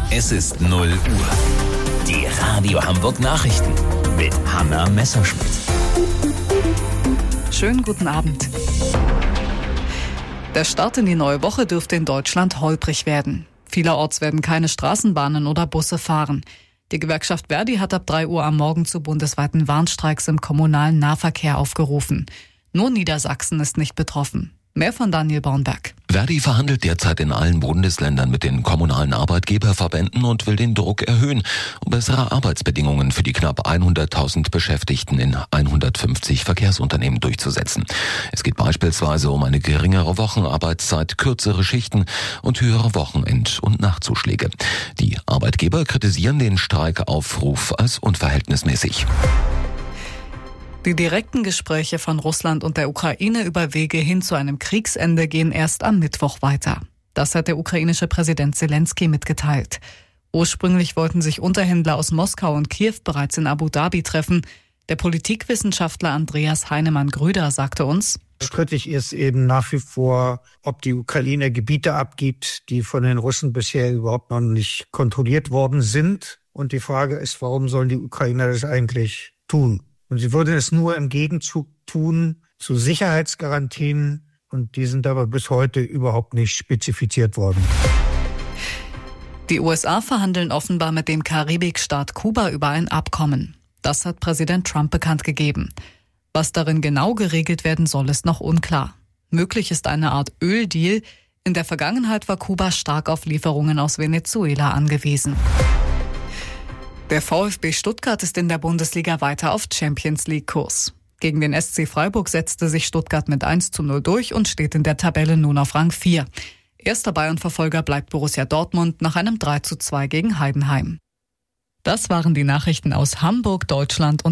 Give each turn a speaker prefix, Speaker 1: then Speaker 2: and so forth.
Speaker 1: Es ist 0 Uhr. Die Radio Hamburg Nachrichten mit Hanna Messerschmidt.
Speaker 2: Schönen guten Abend. Der Start in die neue Woche dürfte in Deutschland holprig werden. Vielerorts werden keine Straßenbahnen oder Busse fahren. Die Gewerkschaft Verdi hat ab 3 Uhr am Morgen zu bundesweiten Warnstreiks im kommunalen Nahverkehr aufgerufen. Nur Niedersachsen ist nicht betroffen. Mehr von Daniel Bornberg.
Speaker 3: Verdi verhandelt derzeit in allen Bundesländern mit den kommunalen Arbeitgeberverbänden und will den Druck erhöhen, um bessere Arbeitsbedingungen für die knapp 100.000 Beschäftigten in 150 Verkehrsunternehmen durchzusetzen. Es geht beispielsweise um eine geringere Wochenarbeitszeit, kürzere Schichten und höhere Wochenend- und Nachtzuschläge. Die Arbeitgeber kritisieren den Streikaufruf als unverhältnismäßig.
Speaker 2: Die direkten Gespräche von Russland und der Ukraine über Wege hin zu einem Kriegsende gehen erst am Mittwoch weiter. Das hat der ukrainische Präsident Zelensky mitgeteilt. Ursprünglich wollten sich Unterhändler aus Moskau und Kiew bereits in Abu Dhabi treffen. Der Politikwissenschaftler Andreas Heinemann-Grüder sagte uns:
Speaker 4: Strittig ist eben nach wie vor, ob die Ukraine Gebiete abgibt, die von den Russen bisher überhaupt noch nicht kontrolliert worden sind. Und die Frage ist, warum sollen die Ukrainer das eigentlich tun? Und sie würden es nur im Gegenzug tun zu Sicherheitsgarantien, und die sind aber bis heute überhaupt nicht spezifiziert worden.
Speaker 2: Die USA verhandeln offenbar mit dem Karibikstaat Kuba über ein Abkommen. Das hat Präsident Trump bekannt gegeben. Was darin genau geregelt werden soll, ist noch unklar. Möglich ist eine Art Öldeal. In der Vergangenheit war Kuba stark auf Lieferungen aus Venezuela angewiesen. Der VfB Stuttgart ist in der Bundesliga weiter auf Champions-League-Kurs. Gegen den SC Freiburg setzte sich Stuttgart mit 1:0 durch und steht in der Tabelle nun auf Rang 4. Erster Bayern-Verfolger bleibt Borussia Dortmund nach einem 3:2 gegen Heidenheim. Das waren die Nachrichten aus Hamburg, Deutschland und